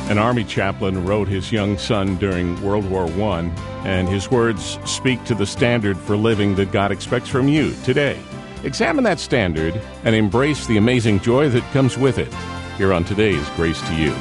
An Army chaplain wrote his young son during World War I, and his words speak to the standard for living that God expects from you today. Examine that standard and embrace the amazing joy that comes with it. Here on today's Grace to You.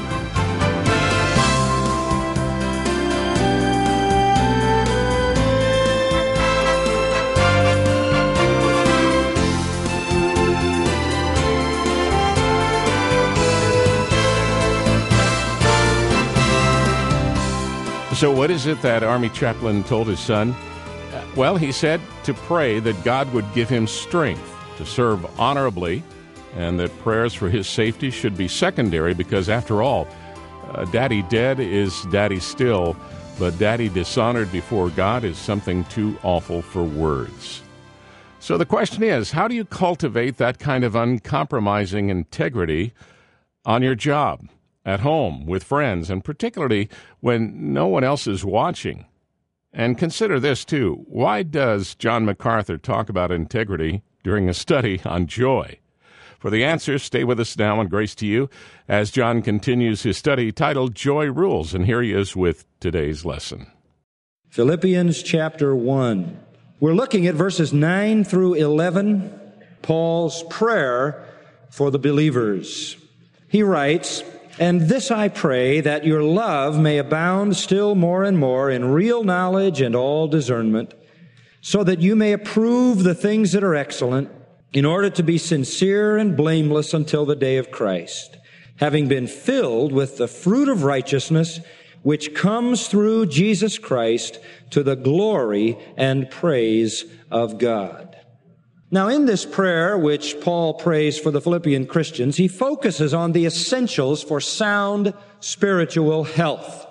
So what is it that Army chaplain told his son? Well, he said to pray that God would give him strength to serve honorably, and that prayers for his safety should be secondary because, after all, Daddy dead is Daddy still, but Daddy dishonored before God is something too awful for words. So the question is, how do you cultivate that kind of uncompromising integrity on your job, at home, with friends, and particularly when no one else is watching? And consider this, too. Why does John MacArthur talk about integrity during a study on joy? For the answers, stay with us now on Grace to You as John continues his study titled Joy Rules. And here he is with today's lesson. Philippians chapter 1. We're looking at verses 9 through 11, Paul's prayer for the believers. He writes, "And this I pray, that your love may abound still more and more in real knowledge and all discernment, so that you may approve the things that are excellent, in order to be sincere and blameless until the day of Christ, having been filled with the fruit of righteousness, which comes through Jesus Christ to the glory and praise of God." Now, in this prayer, which Paul prays for the Philippian Christians, he focuses on the essentials for sound spiritual health.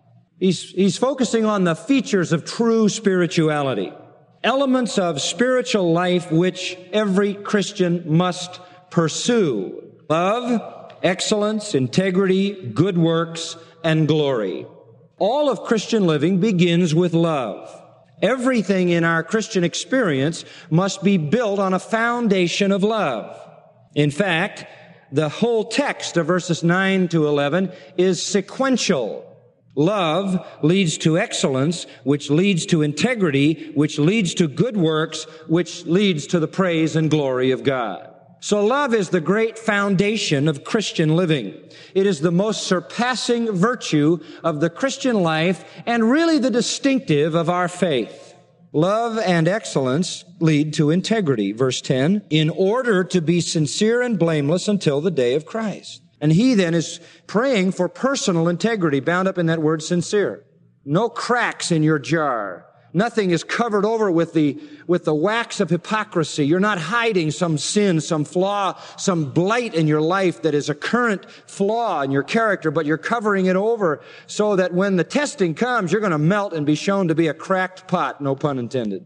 He's focusing on the features of true spirituality, elements of spiritual life which every Christian must pursue: love, excellence, integrity, good works, and glory. All of Christian living begins with love. Everything in our Christian experience must be built on a foundation of love. In fact, the whole text of verses 9 to 11 is sequential. Love leads to excellence, which leads to integrity, which leads to good works, which leads to the praise and glory of God. So love is the great foundation of Christian living. It is the most surpassing virtue of the Christian life and really the distinctive of our faith. Love and excellence lead to integrity. Verse 10, in order to be sincere and blameless until the day of Christ. And he then is praying for personal integrity, bound up in that word sincere. No cracks in your jar. Nothing is covered over with the wax of hypocrisy. You're not hiding some sin, some flaw, some blight in your life that is a current flaw in your character, but you're covering it over so that when the testing comes, you're going to melt and be shown to be a cracked pot, no pun intended.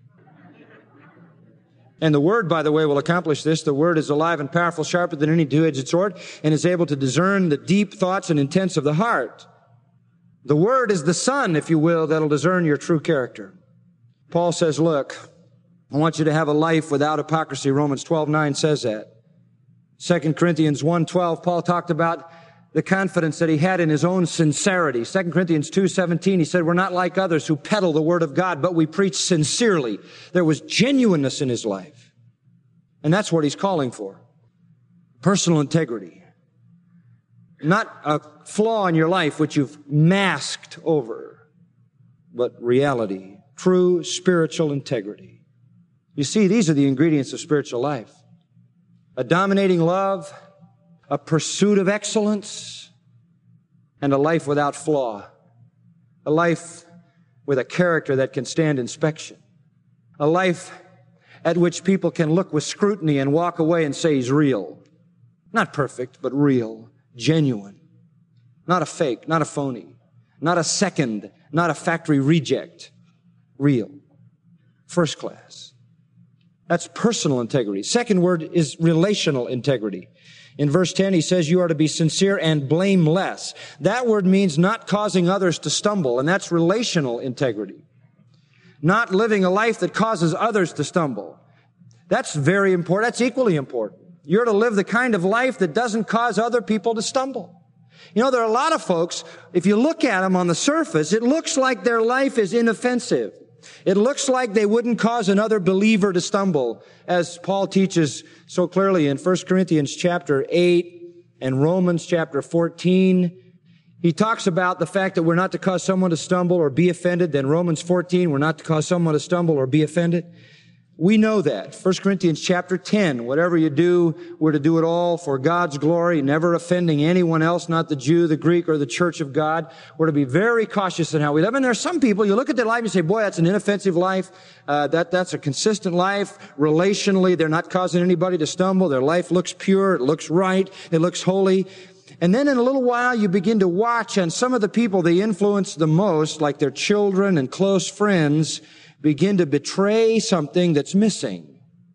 And the Word, by the way, will accomplish this. The Word is alive and powerful, sharper than any two-edged sword, and is able to discern the deep thoughts and intents of the heart. The Word is the sun, if you will, that'll discern your true character. Paul says, look, I want you to have a life without hypocrisy. Romans 12:9 says that. 2 Corinthians 1:12, Paul talked about the confidence that he had in his own sincerity. 2 Corinthians 2:17, he said, we're not like others who peddle the Word of God, but we preach sincerely. There was genuineness in his life. And that's what he's calling for. Personal integrity. Not a flaw in your life which you've masked over, but reality, true spiritual integrity. You see, these are the ingredients of spiritual life. A dominating love, a pursuit of excellence, and a life without flaw. A life with a character that can stand inspection. A life at which people can look with scrutiny and walk away and say he's real. Not perfect, but real. Genuine. Not a fake, not a phony, not a second, not a factory reject. Real. First class. That's personal integrity. Second word is relational integrity. In verse 10, he says you are to be sincere and blameless. That word means not causing others to stumble, and that's relational integrity. Not living a life that causes others to stumble. That's very important. That's equally important. You're to live the kind of life that doesn't cause other people to stumble. You know, there are a lot of folks, if you look at them on the surface, it looks like their life is inoffensive. It looks like they wouldn't cause another believer to stumble, as Paul teaches so clearly in 1 Corinthians chapter 8 and Romans chapter 14. He talks about the fact that we're not to cause someone to stumble or be offended. Then Romans 14, we're not to cause someone to stumble or be offended. We know that. 1 Corinthians chapter 10, whatever you do, we're to do it all for God's glory, never offending anyone else, not the Jew, the Greek, or the church of God. We're to be very cautious in how we live. And there are some people, you look at their life and you say, boy, that's an inoffensive life. That's a consistent life. Relationally, they're not causing anybody to stumble. Their life looks pure. It looks right. It looks holy. And then in a little while, you begin to watch, and some of the people they influence the most, like their children and close friends, begin to betray something that's missing.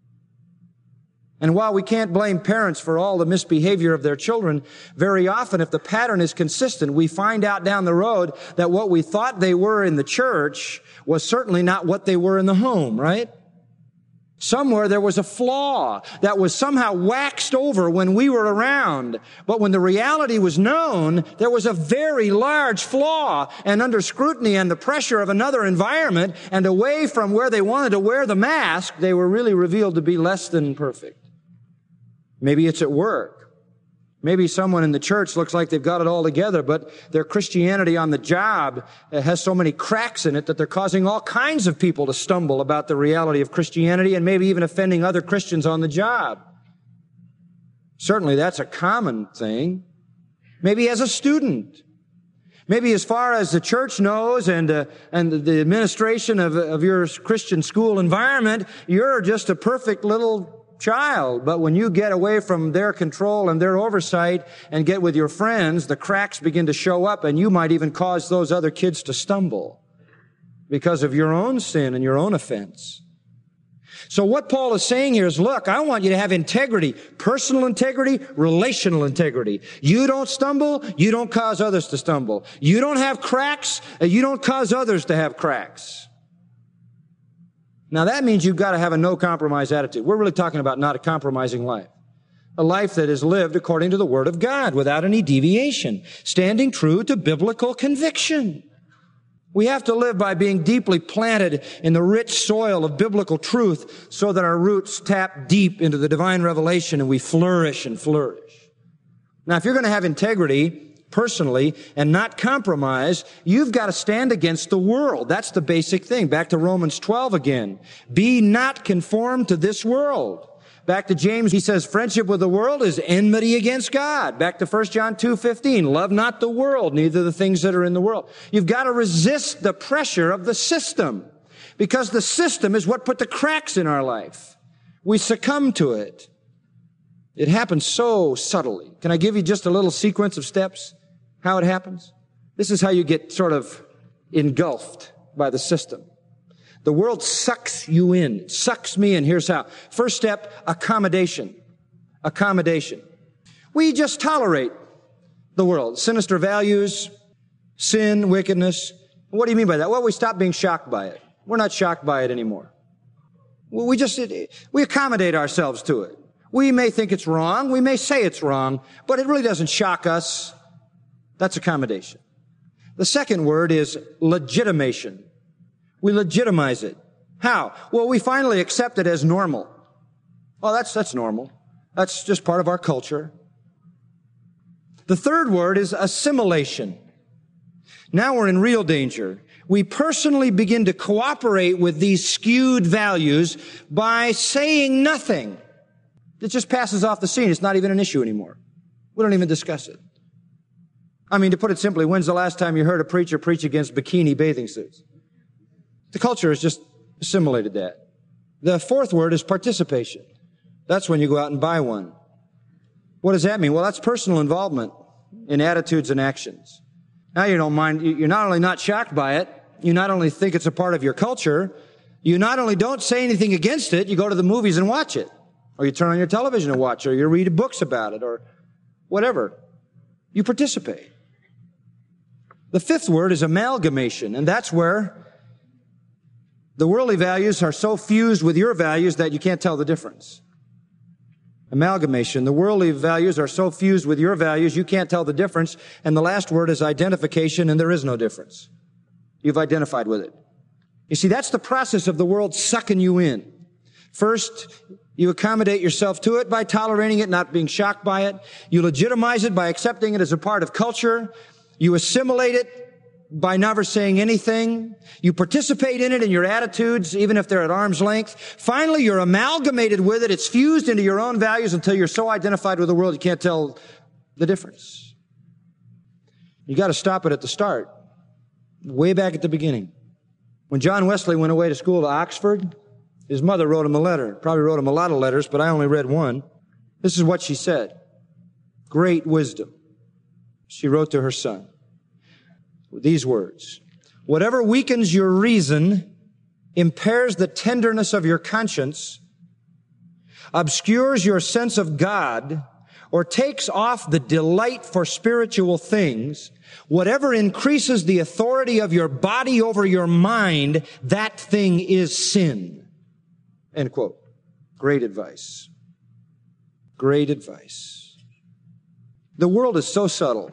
And while we can't blame parents for all the misbehavior of their children, very often if the pattern is consistent, we find out down the road that what we thought they were in the church was certainly not what they were in the home, right? Somewhere there was a flaw that was somehow waxed over when we were around. But when the reality was known, there was a very large flaw. And under scrutiny and the pressure of another environment and away from where they wanted to wear the mask, they were really revealed to be less than perfect. Maybe it's at work. Maybe someone in the church looks like they've got it all together, but their Christianity on the job has so many cracks in it that they're causing all kinds of people to stumble about the reality of Christianity and maybe even offending other Christians on the job. Certainly that's a common thing. Maybe as a student. Maybe as far as the church knows and the administration of your Christian school environment, you're just a perfect little child. But when you get away from their control and their oversight and get with your friends, the cracks begin to show up, and you might even cause those other kids to stumble because of your own sin and your own offense. So what Paul is saying here is, look, I want you to have integrity, personal integrity, relational integrity. You don't stumble, you don't cause others to stumble. You don't have cracks, you don't cause others to have cracks. Now that means you've got to have a no-compromise attitude. We're really talking about not a compromising life. A life that is lived according to the Word of God without any deviation, standing true to biblical conviction. We have to live by being deeply planted in the rich soil of biblical truth so that our roots tap deep into the divine revelation and we flourish and flourish. Now, if you're going to have integrity personally and not compromise, you've got to stand against the world. That's the basic thing. Back to Romans 12 again. Be not conformed to this world. Back to James, he says, friendship with the world is enmity against God. Back to 1 John 2:15, love not the world, neither the things that are in the world. You've got to resist the pressure of the system, because the system is what put the cracks in our life. We succumb to it. It happens so subtly. Can I give you just a little sequence of steps, how it happens? This is how you get sort of engulfed by the system. The world sucks you in, sucks me in. Here's how. First step, accommodation. Accommodation. We just tolerate the world. Sinister values, sin, wickedness. What do you mean by that? Well, we stop being shocked by it. We're not shocked by it anymore. We accommodate ourselves to it. We may think it's wrong. We may say it's wrong, but it really doesn't shock us. That's accommodation. The second word is legitimation. We legitimize it. How? Well, we finally accept it as normal. Oh, that's normal. That's just part of our culture. The third word is assimilation. Now we're in real danger. We personally begin to cooperate with these skewed values by saying nothing. It just passes off the scene. It's not even an issue anymore. We don't even discuss it. I mean, to put it simply, when's the last time you heard a preacher preach against bikini bathing suits? The culture has just assimilated that. The fourth word is participation. That's when you go out and buy one. What does that mean? Well, that's personal involvement in attitudes and actions. Now you don't mind, you're not only not shocked by it, you not only think it's a part of your culture, you not only don't say anything against it, you go to the movies and watch it. Or you turn on your television and watch it, or you read books about it, or whatever. You participate. The fifth word is amalgamation, and that's where the worldly values are so fused with your values that you can't tell the difference. Amalgamation. The worldly values are so fused with your values, you can't tell the difference. And the last word is identification, and there is no difference. You've identified with it. You see, that's the process of the world sucking you in. First, you accommodate yourself to it by tolerating it, not being shocked by it. You legitimize it by accepting it as a part of culture. You assimilate it by never saying anything. You participate in it in your attitudes, even if they're at arm's length. Finally, you're amalgamated with it. It's fused into your own values until you're so identified with the world you can't tell the difference. You got to stop it at the start, way back at the beginning. When John Wesley went away to school to Oxford, his mother wrote him a letter. Probably wrote him a lot of letters, but I only read one. This is what she said. Great wisdom. She wrote to her son with these words: whatever weakens your reason, impairs the tenderness of your conscience, obscures your sense of God, or takes off the delight for spiritual things, whatever increases the authority of your body over your mind, that thing is sin. End quote. Great advice. Great advice. The world is so subtle.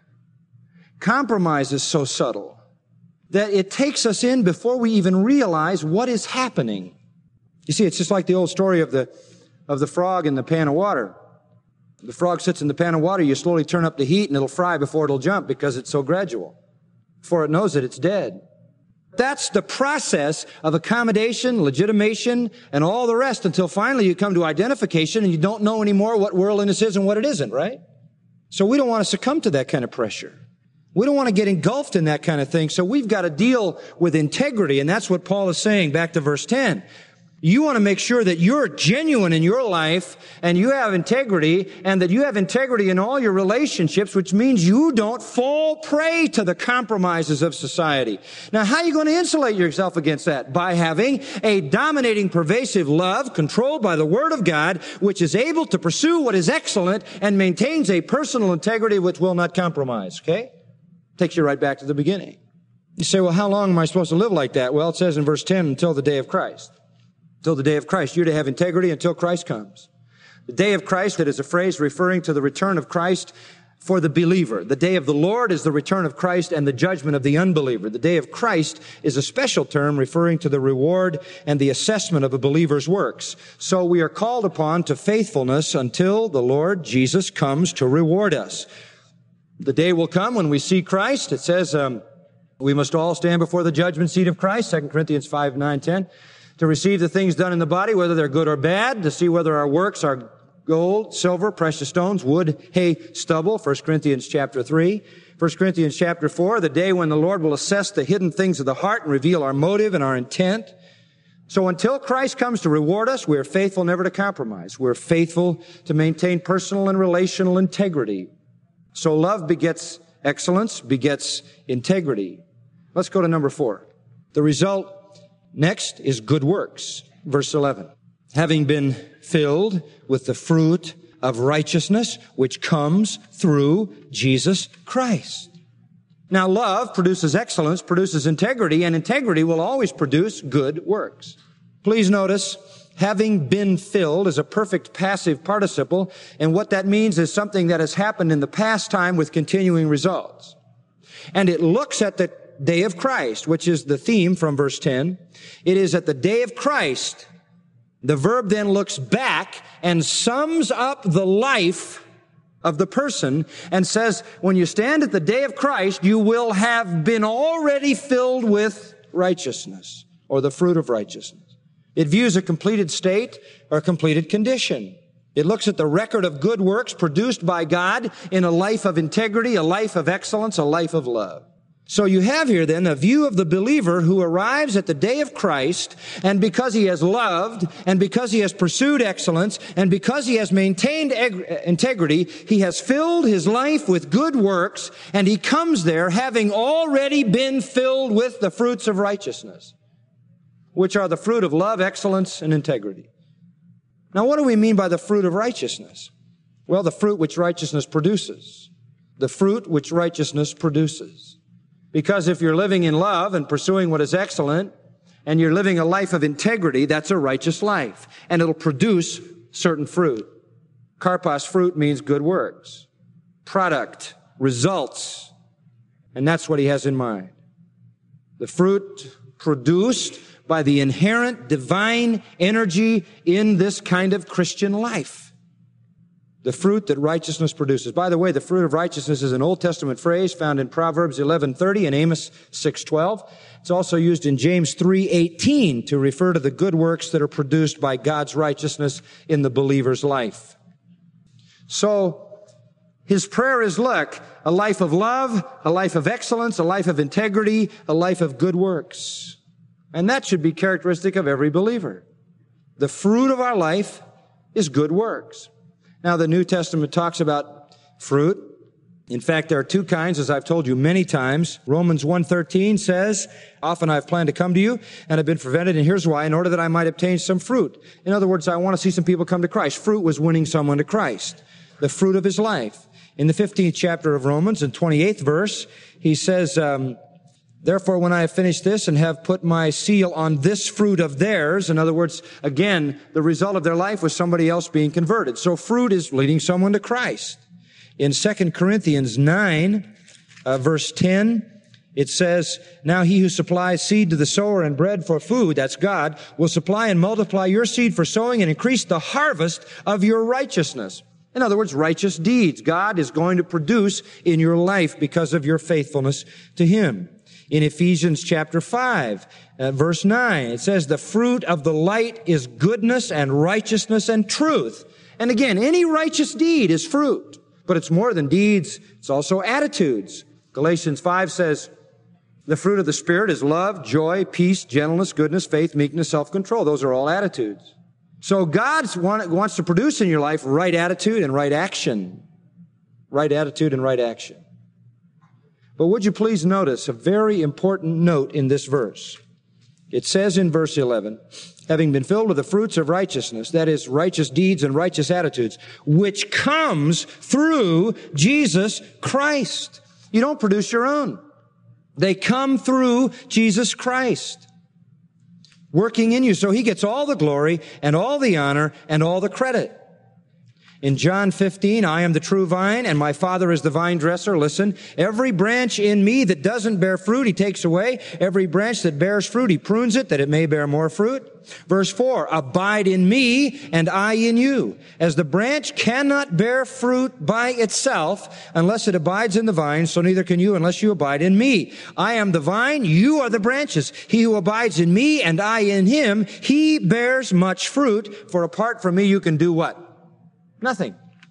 Compromise is so subtle that it takes us in before we even realize what is happening. You see, it's just like the old story of the frog in the pan of water. The frog sits in the pan of water, you slowly turn up the heat and it'll fry before it'll jump because it's so gradual. Before it knows it, it's dead. That's the process of accommodation, legitimation, and all the rest until finally you come to identification and you don't know anymore what worldliness is and what it isn't, right? So we don't want to succumb to that kind of pressure. We don't want to get engulfed in that kind of thing. So we've got to deal with integrity. And that's what Paul is saying back to verse 10. You want to make sure that you're genuine in your life and you have integrity and that you have integrity in all your relationships, which means you don't fall prey to the compromises of society. Now, how are you going to insulate yourself against that? By having a dominating, pervasive love controlled by the Word of God, which is able to pursue what is excellent and maintains a personal integrity which will not compromise, okay? Takes you right back to the beginning. You say, well, how long am I supposed to live like that? Well, it says in verse 10, until the day of Christ. Until the day of Christ. You're to have integrity until Christ comes. The day of Christ, that is a phrase referring to the return of Christ for the believer. The day of the Lord is the return of Christ and the judgment of the unbeliever. The day of Christ is a special term referring to the reward and the assessment of a believer's works. So we are called upon to faithfulness until the Lord Jesus comes to reward us. The day will come when we see Christ. It says we must all stand before the judgment seat of Christ, 2 Corinthians 5, 9, 10, to receive the things done in the body, whether they're good or bad, to see whether our works are gold, silver, precious stones, wood, hay, stubble, 1 Corinthians chapter 3. 1 Corinthians chapter 4, the day when the Lord will assess the hidden things of the heart and reveal our motive and our intent. So until Christ comes to reward us, we're faithful never to compromise. We're faithful to maintain personal and relational integrity. So love begets excellence, begets integrity. Let's go to number 4. The result next is good works. Verse 11. Having been filled with the fruit of righteousness, which comes through Jesus Christ. Now, love produces excellence, produces integrity, and integrity will always produce good works. Please notice, having been filled is a perfect passive participle, and what that means is something that has happened in the past time with continuing results. And it looks at the day of Christ, which is the theme from verse 10. It is at the day of Christ. The verb then looks back and sums up the life of the person and says, when you stand at the day of Christ, you will have been already filled with righteousness, or the fruit of righteousness. It views a completed state or a completed condition. It looks at the record of good works produced by God in a life of integrity, a life of excellence, a life of love. So you have here then a view of the believer who arrives at the day of Christ, and because he has loved, and because he has pursued excellence, and because he has maintained integrity, he has filled his life with good works, and he comes there having already been filled with the fruits of righteousness, which are the fruit of love, excellence, and integrity. Now, what do we mean by the fruit of righteousness? Well, the fruit which righteousness produces. The fruit which righteousness produces. Because if you're living in love and pursuing what is excellent, and you're living a life of integrity, that's a righteous life. And it'll produce certain fruit. Karpos, fruit, means good works, product, results. And that's what he has in mind. The fruit produced by the inherent divine energy in this kind of Christian life. The fruit that righteousness produces. By the way, the fruit of righteousness is an Old Testament phrase found in Proverbs 11:30 and Amos 6:12. It's also used in James 3:18 to refer to the good works that are produced by God's righteousness in the believer's life. So, his prayer is, look, a life of love, a life of excellence, a life of integrity, a life of good works. And that should be characteristic of every believer. The fruit of our life is good works. Now, the New Testament talks about fruit. In fact, there are two kinds, as I've told you many times. Romans 1:13 says, often I've planned to come to you, and have been prevented, and here's why, in order that I might obtain some fruit. In other words, I want to see some people come to Christ. Fruit was winning someone to Christ. The fruit of his life. In the 15th chapter of Romans, in 28th verse, he says, therefore, when I have finished this and have put my seal on this fruit of theirs, in other words, again, the result of their life was somebody else being converted. So fruit is leading someone to Christ. In 2 Corinthians 9, verse 10, it says, now he who supplies seed to the sower and bread for food, that's God, will supply and multiply your seed for sowing and increase the harvest of your righteousness. In other words, righteous deeds. God is going to produce in your life because of your faithfulness to him. In Ephesians chapter 5, verse 9, it says, the fruit of the light is goodness and righteousness and truth. And again, any righteous deed is fruit, but it's more than deeds. It's also attitudes. Galatians 5 says, the fruit of the Spirit is love, joy, peace, gentleness, goodness, faith, meekness, self-control. Those are all attitudes. So God wants to produce in your life right attitude and right action. Right attitude and right action. But would you please notice a very important note in this verse? It says in verse 11, having been filled with the fruits of righteousness, that is, righteous deeds and righteous attitudes, which comes through Jesus Christ. You don't produce your own. They come through Jesus Christ, working in you. So he gets all the glory and all the honor and all the credit. In John 15, I am the true vine, and my Father is the vine dresser. Listen, every branch in me that doesn't bear fruit, he takes away. Every branch that bears fruit, he prunes it, that it may bear more fruit. Verse 4, abide in me, and I in you. As the branch cannot bear fruit by itself unless it abides in the vine, so neither can you unless you abide in me. I am the vine, you are the branches. He who abides in me, and I in him, he bears much fruit, for apart from me you can do what? Nothing.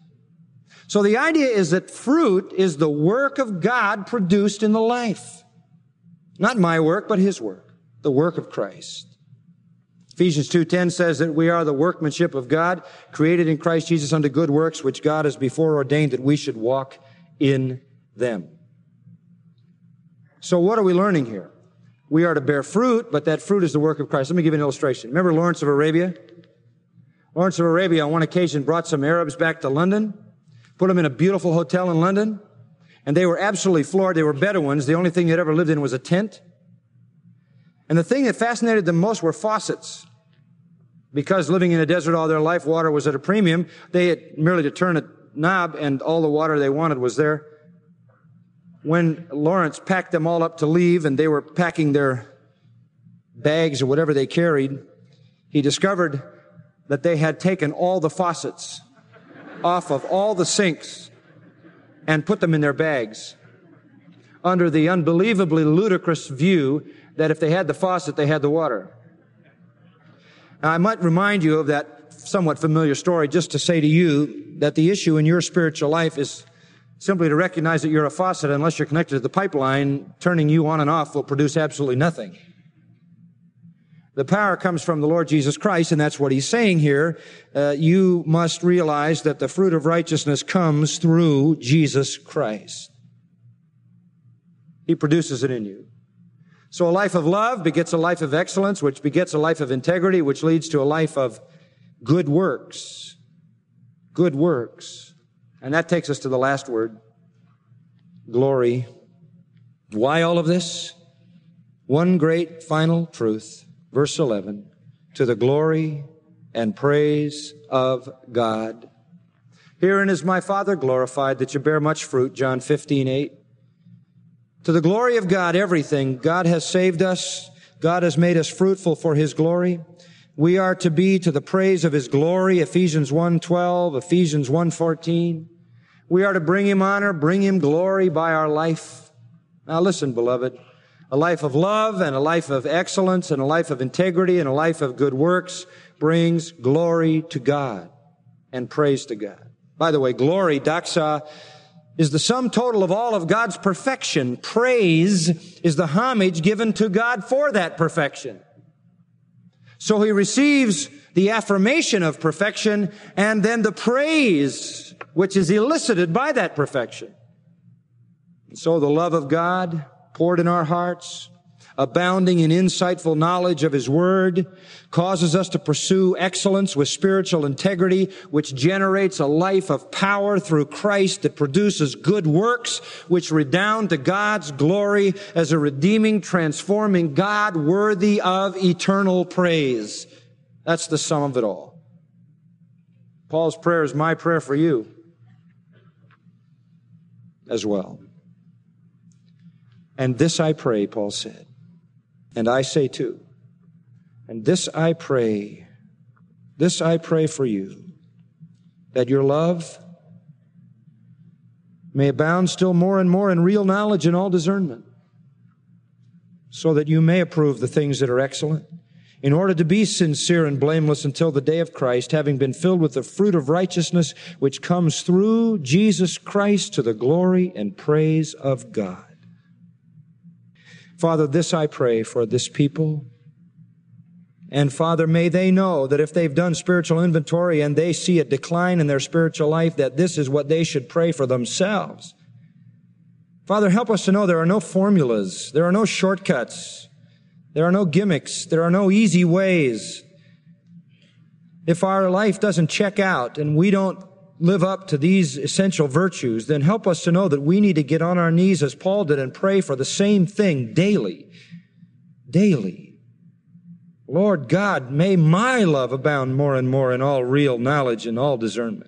So the idea is that fruit is the work of God produced in the life. Not my work, but his work. The work of Christ. Ephesians 2:10 says that we are the workmanship of God, created in Christ Jesus unto good works, which God has before ordained that we should walk in them. So what are we learning here? We are to bear fruit, but that fruit is the work of Christ. Let me give you an illustration. Remember Lawrence of Arabia? Lawrence of Arabia on one occasion brought some Arabs back to London, put them in a beautiful hotel in London, and they were absolutely floored. They were Bedouins. The only thing they'd ever lived in was a tent. And the thing that fascinated them most were faucets. Because living in a desert all their life, water was at a premium. They had merely to turn a knob and all the water they wanted was there. When Lawrence packed them all up to leave and they were packing their bags or whatever they carried, he discovered that they had taken all the faucets off of all the sinks and put them in their bags under the unbelievably ludicrous view that if they had the faucet, they had the water. Now, I might remind you of that somewhat familiar story just to say to you that the issue in your spiritual life is simply to recognize that you're a faucet. Unless you're connected to the pipeline, turning you on and off will produce absolutely nothing. The power comes from the Lord Jesus Christ, and that's what he's saying here. You must realize that the fruit of righteousness comes through Jesus Christ. He produces it in you. So a life of love begets a life of excellence, which begets a life of integrity, which leads to a life of good works. Good works. And that takes us to the last word, glory. Why all of this? One great final truth. Verse 11, to the glory and praise of God. Herein is my Father glorified, that you bear much fruit, John 15:8. To the glory of God, everything. God has saved us. God has made us fruitful for His glory. We are to be to the praise of His glory, Ephesians 1:12, Ephesians 1:14. We are to bring Him honor, bring Him glory by our life. Now listen, beloved, a life of love and a life of excellence and a life of integrity and a life of good works brings glory to God and praise to God. By the way, glory, doxa, is the sum total of all of God's perfection. Praise is the homage given to God for that perfection. So He receives the affirmation of perfection and then the praise which is elicited by that perfection. And so the love of God poured in our hearts, abounding in insightful knowledge of His Word, causes us to pursue excellence with spiritual integrity, which generates a life of power through Christ that produces good works, which redound to God's glory as a redeeming, transforming God worthy of eternal praise. That's the sum of it all. Paul's prayer is my prayer for you as well. And this I pray, Paul said, and I say too, and this I pray for you, that your love may abound still more and more in real knowledge and all discernment, so that you may approve the things that are excellent, in order to be sincere and blameless until the day of Christ, having been filled with the fruit of righteousness which comes through Jesus Christ to the glory and praise of God. Father, this I pray for this people. And Father, may they know that if they've done spiritual inventory and they see a decline in their spiritual life, that this is what they should pray for themselves. Father, help us to know there are no formulas, there are no shortcuts, there are no gimmicks, there are no easy ways. If our life doesn't check out and we don't live up to these essential virtues, then help us to know that we need to get on our knees as Paul did and pray for the same thing daily. Daily. Lord God, may my love abound more and more in all real knowledge and all discernment.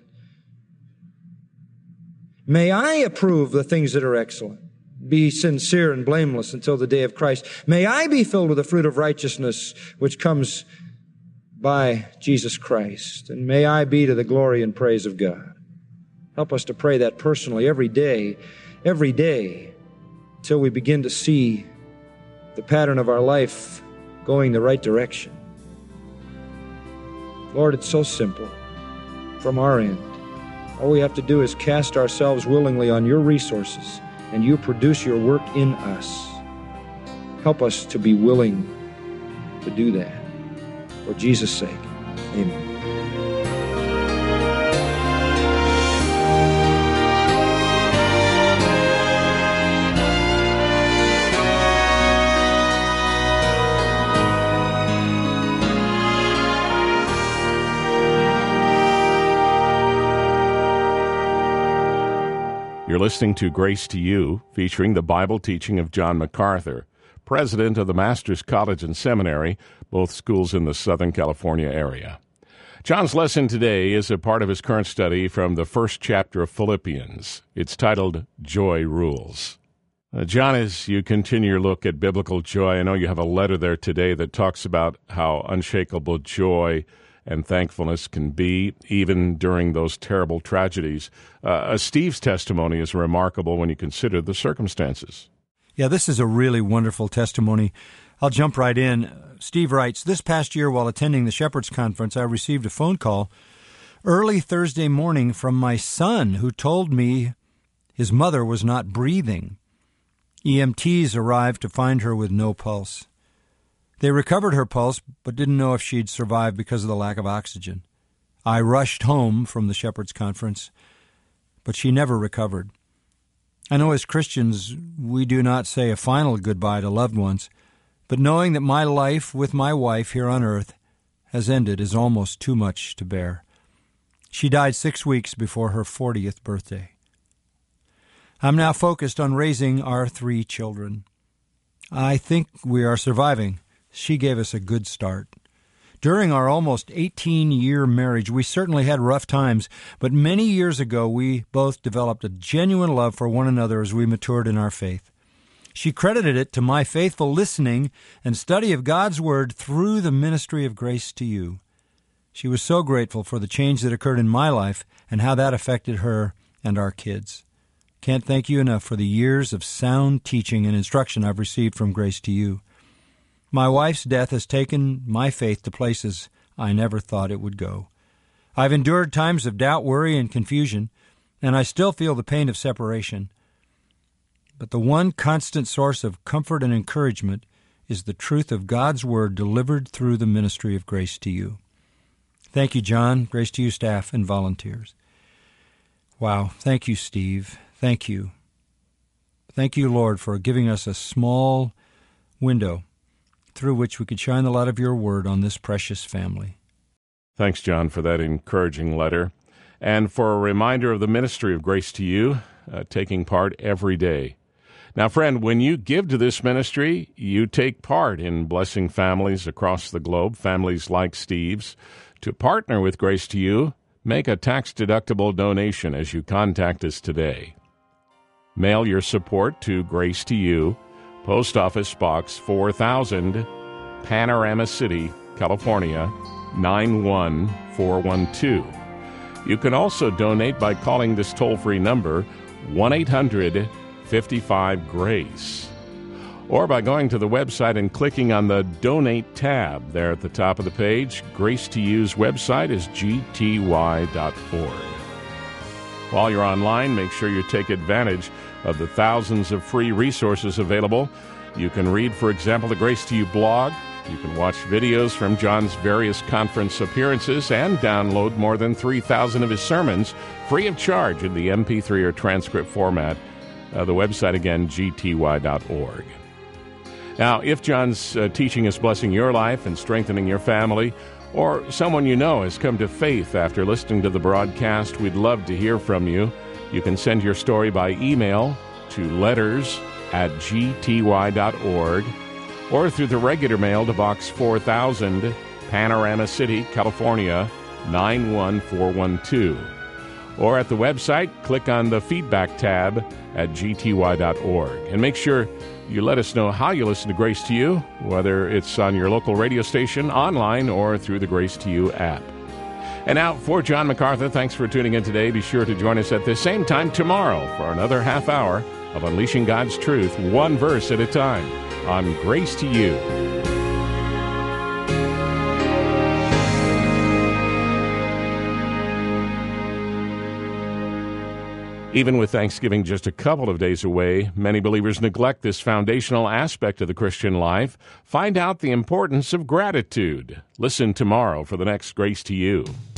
May I approve the things that are excellent, be sincere and blameless until the day of Christ. May I be filled with the fruit of righteousness which comes by Jesus Christ. And may I be to the glory and praise of God. Help us to pray that personally every day, till we begin to see the pattern of our life going the right direction. Lord, it's so simple from our end. All we have to do is cast ourselves willingly on your resources, and you produce your work in us. Help us to be willing to do that. For Jesus' sake, amen. You're listening to Grace to You, featuring the Bible teaching of John MacArthur, president of the Master's College and Seminary, both schools in the Southern California area. John's lesson today is a part of his current study from the first chapter of Philippians. It's titled, Joy Rules. John, as you continue your look at biblical joy, I know you have a letter there today that talks about how unshakable joy and thankfulness can be, even during those terrible tragedies. Steve's testimony is remarkable when you consider the circumstances. Yeah, this is a really wonderful testimony. I'll jump right in. Steve writes, this past year while attending the Shepherd's Conference, I received a phone call early Thursday morning from my son who told me his mother was not breathing. EMTs arrived to find her with no pulse. They recovered her pulse, but didn't know if she'd survive because of the lack of oxygen. I rushed home from the Shepherd's Conference, but she never recovered. I know as Christians, we do not say a final goodbye to loved ones, but knowing that my life with my wife here on earth has ended is almost too much to bear. She died 6 weeks before her 40th birthday. I'm now focused on raising our 3 children. I think we are surviving. She gave us a good start. During our almost 18-year marriage, we certainly had rough times, but many years ago, we both developed a genuine love for one another as we matured in our faith. She credited it to my faithful listening and study of God's Word through the ministry of Grace to You. She was so grateful for the change that occurred in my life and how that affected her and our kids. Can't thank you enough for the years of sound teaching and instruction I've received from Grace to You. My wife's death has taken my faith to places I never thought it would go. I've endured times of doubt, worry, and confusion, and I still feel the pain of separation. But the one constant source of comfort and encouragement is the truth of God's Word delivered through the ministry of Grace to You. Thank you, John, Grace to You staff, and volunteers. Wow. Thank you, Steve. Thank you. Thank you, Lord, for giving us a small window through which we could shine the light of Your Word on this precious family. Thanks, John, for that encouraging letter, and for a reminder of the ministry of Grace to You, taking part every day. Now, friend, when you give to this ministry, you take part in blessing families across the globe, families like Steve's. To partner with Grace to You, make a tax-deductible donation as you contact us today. Mail your support to Grace to You, Post Office Box 4000, Panorama City, California, 91412. You can also donate by calling this toll-free number, 1-800-55-GRACE, or by going to the website and clicking on the Donate tab there at the top of the page. Grace to You's website is gty.org. While you're online, make sure you take advantage of the thousands of free resources available. You can read, for example, the Grace to You blog. You can watch videos from John's various conference appearances and download more than 3,000 of his sermons free of charge in the MP3 or transcript format. The website, again, gty.org. Now, if John's teaching is blessing your life and strengthening your family, or someone you know has come to faith after listening to the broadcast, we'd love to hear from you. You can send your story by email to letters@gty.org or through the regular mail to Box 4000, Panorama City, California, 91412. Or at the website, click on the Feedback tab at gty.org. And make sure you let us know how you listen to Grace to You, whether it's on your local radio station, online, or through the Grace to You app. And now, for John MacArthur, thanks for tuning in today. Be sure to join us at the same time tomorrow for another half hour of Unleashing God's Truth, one verse at a time, on Grace to You. Even with Thanksgiving just a couple of days away, many believers neglect this foundational aspect of the Christian life. Find out the importance of gratitude. Listen tomorrow for the next Grace to You.